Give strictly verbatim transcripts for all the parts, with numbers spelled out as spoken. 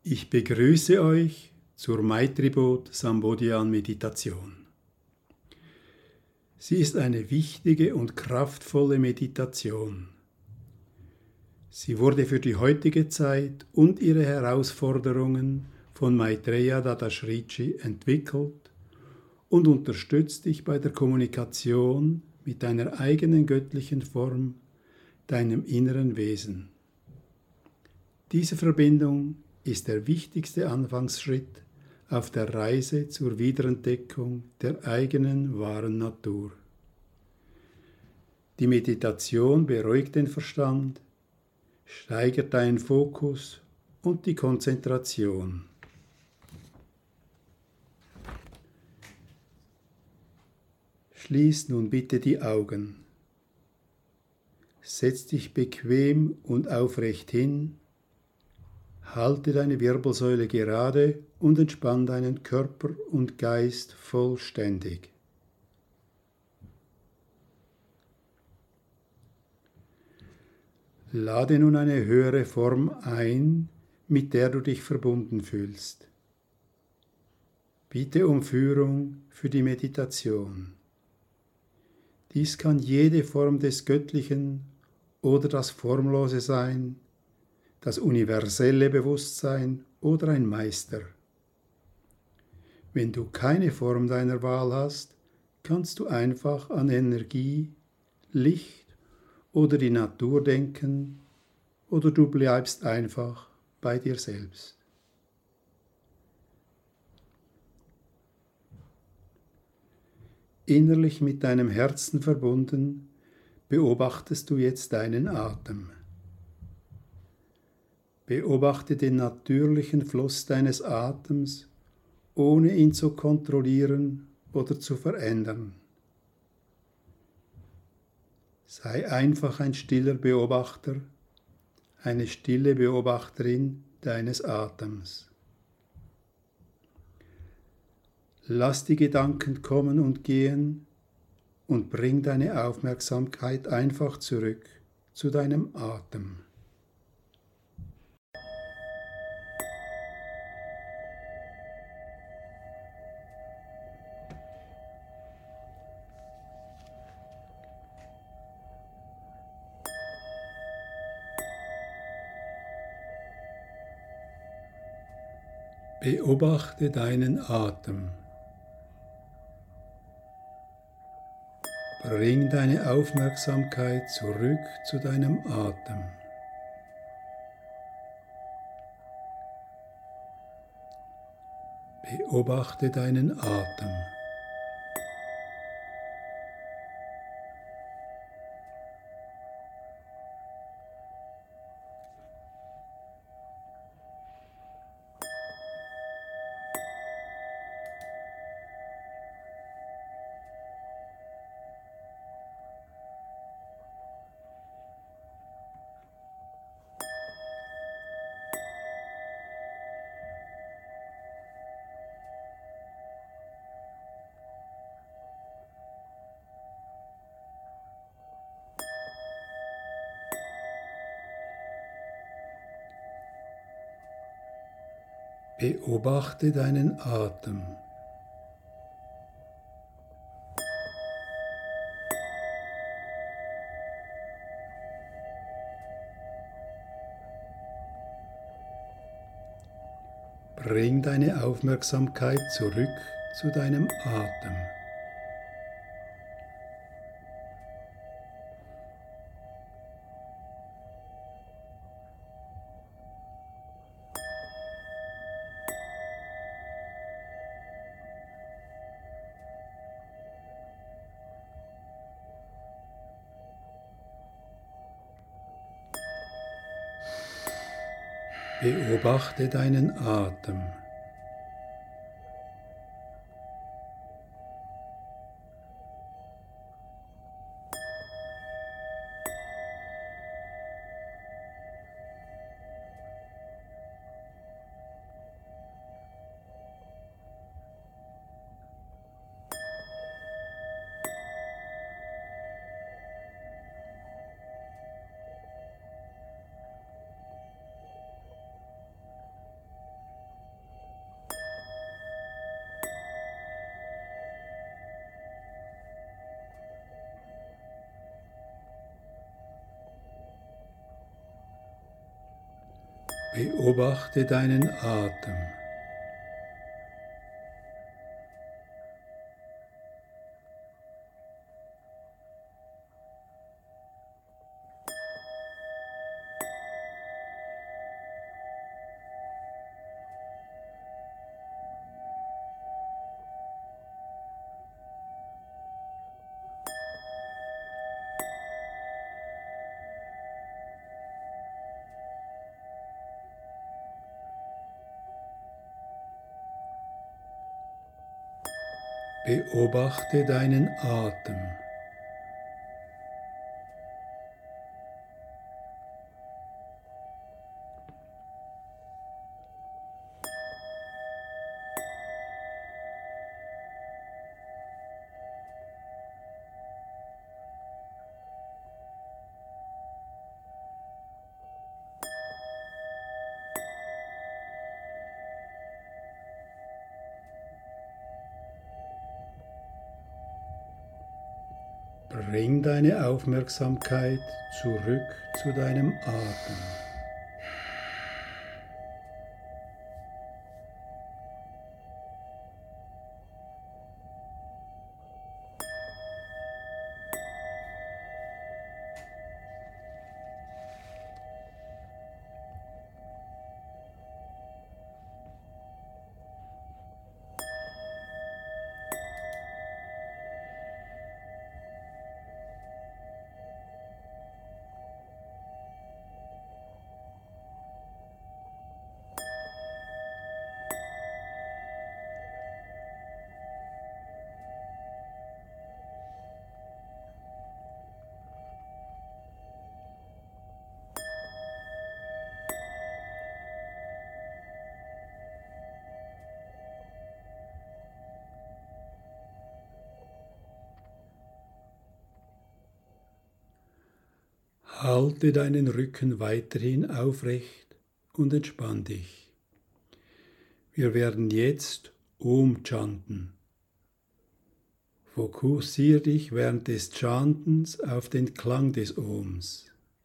Ich begrüße euch zur Maitribut Sambodhyan Meditation. Sie ist eine wichtige und kraftvolle Meditation. Sie wurde für die heutige Zeit und ihre Herausforderungen von Maitreya Dadashrici entwickelt und unterstützt dich bei der Kommunikation mit deiner eigenen göttlichen Form, deinem inneren Wesen. Diese Verbindung ist der wichtigste Anfangsschritt auf der Reise zur Wiederentdeckung der eigenen wahren Natur. Die Meditation beruhigt den Verstand, steigert deinen Fokus und die Konzentration. Schließ nun bitte die Augen. Setz dich bequem und aufrecht hin. Halte deine Wirbelsäule gerade und entspann deinen Körper und Geist vollständig. Lade nun eine höhere Form ein, mit der du dich verbunden fühlst. Bitte um Führung für die Meditation. Dies kann jede Form des Göttlichen oder das Formlose sein, das universelle Bewusstsein oder ein Meister. Wenn du keine Form deiner Wahl hast, kannst du einfach an Energie, Licht oder die Natur denken oder du bleibst einfach bei dir selbst. Innerlich mit deinem Herzen verbunden, beobachtest du jetzt deinen Atem. Beobachte den natürlichen Fluss deines Atems, ohne ihn zu kontrollieren oder zu verändern. Sei einfach ein stiller Beobachter, eine stille Beobachterin deines Atems. Lass die Gedanken kommen und gehen und bring deine Aufmerksamkeit einfach zurück zu deinem Atem. Beobachte deinen Atem. Bring deine Aufmerksamkeit zurück zu deinem Atem. Beobachte deinen Atem. Beobachte deinen Atem. Bring deine Aufmerksamkeit zurück zu deinem Atem. Beobachte deinen Atem. Beobachte deinen Atem. Beobachte deinen Atem. Bring deine Aufmerksamkeit zurück zu deinem Atem. Halte deinen Rücken weiterhin aufrecht und entspann dich. Wir werden jetzt Om chanten. Fokussiere dich während des Chantens auf den Klang des Oms.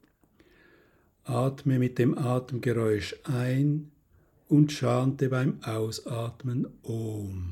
Atme mit dem Atemgeräusch ein und chante beim Ausatmen Om.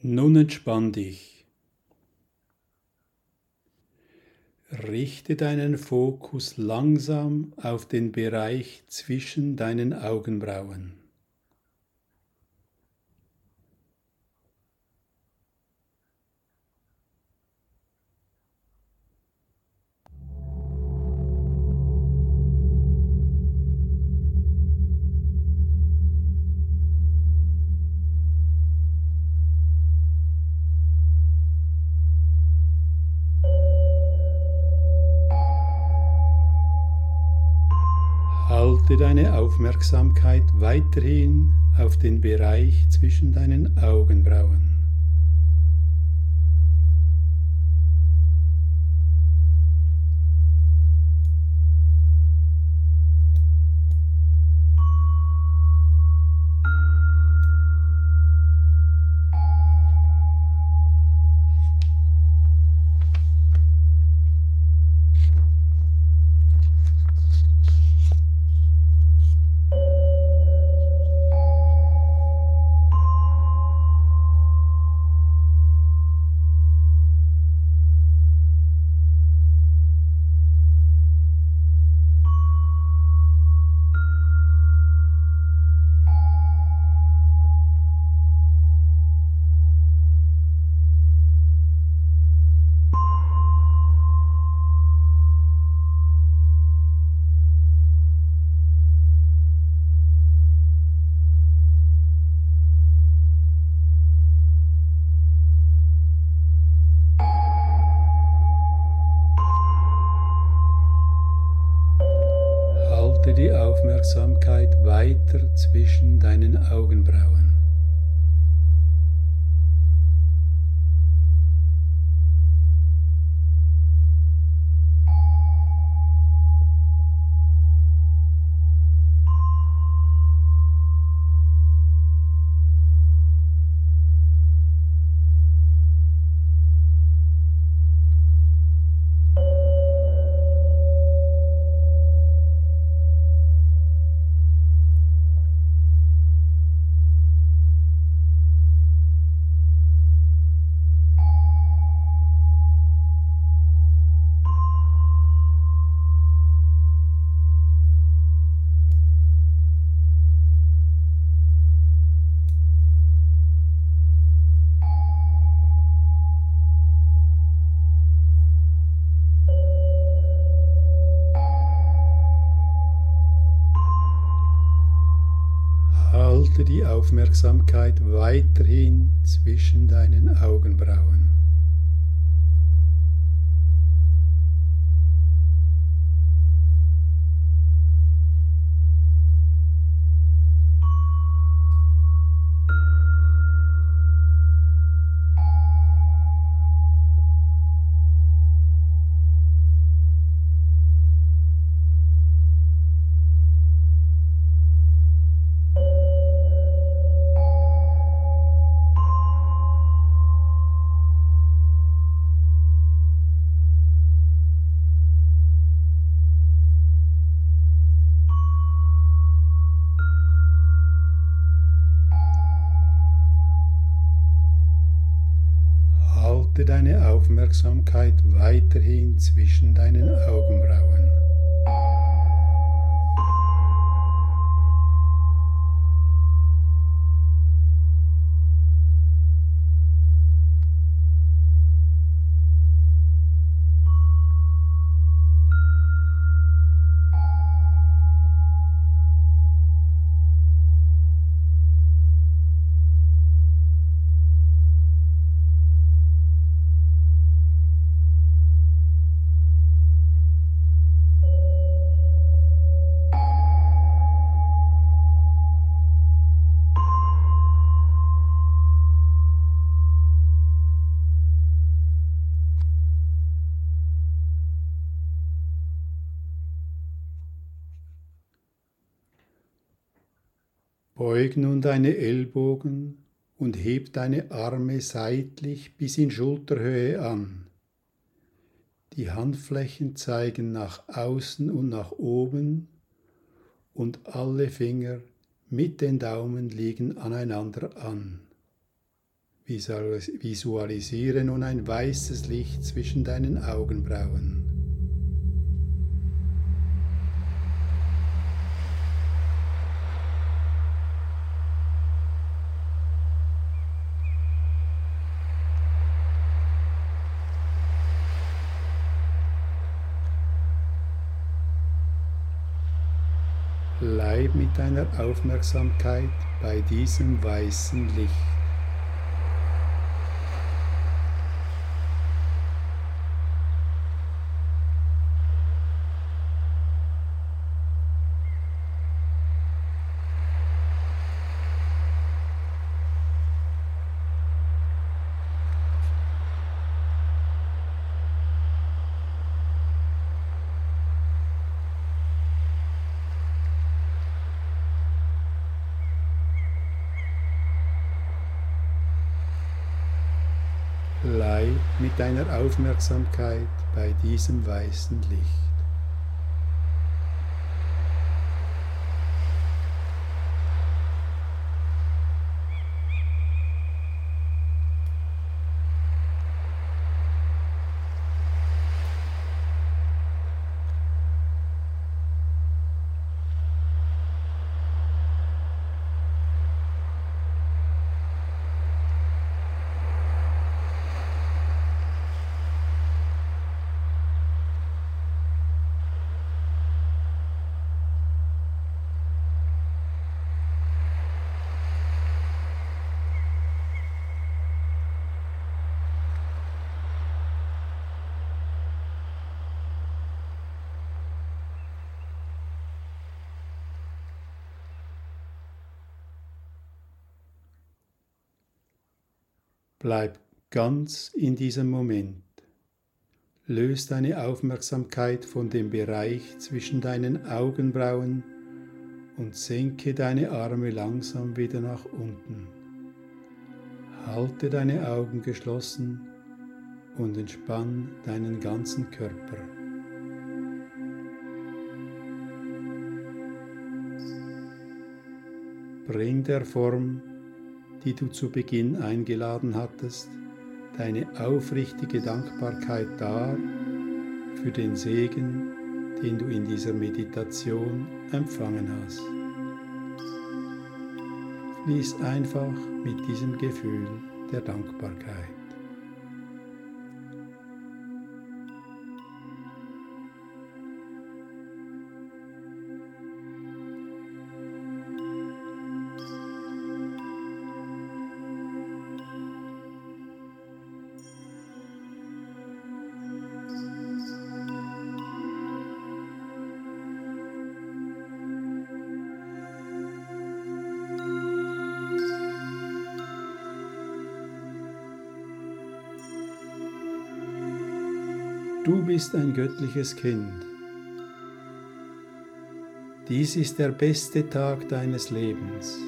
Nun entspann dich. Richte deinen Fokus langsam auf den Bereich zwischen deinen Augenbrauen. Halte deine Aufmerksamkeit weiterhin auf den Bereich zwischen deinen Augenbrauen. Halte die Aufmerksamkeit weiter zwischen deinen Augenbrauen. Halte die Aufmerksamkeit weiterhin zwischen deinen Augenbrauen. Halte deine Aufmerksamkeit weiterhin zwischen deinen Augenbrauen. Beug nun deine Ellbogen und heb deine Arme seitlich bis in Schulterhöhe an. Die Handflächen zeigen nach außen und nach oben und alle Finger mit den Daumen liegen aneinander an. Visualisiere nun ein weißes Licht zwischen deinen Augenbrauen. Bleib mit deiner Aufmerksamkeit bei diesem weißen Licht. Bleib mit deiner Aufmerksamkeit bei diesem weißen Licht. Bleib ganz in diesem Moment. Löse deine Aufmerksamkeit von dem Bereich zwischen deinen Augenbrauen und senke deine Arme langsam wieder nach unten. Halte deine Augen geschlossen und entspann deinen ganzen Körper. Bring der Form, die du zu Beginn eingeladen hattest, deine aufrichtige Dankbarkeit dar für den Segen, den du in dieser Meditation empfangen hast. Fließ einfach mit diesem Gefühl der Dankbarkeit. Du bist ein göttliches Kind. Dies ist der beste Tag deines Lebens.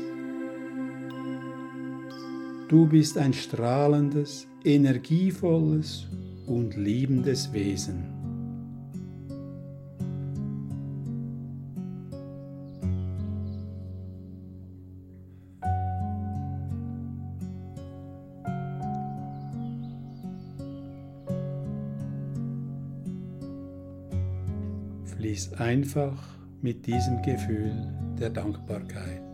Du bist ein strahlendes, energievolles und liebendes Wesen. Fließ einfach mit diesem Gefühl der Dankbarkeit.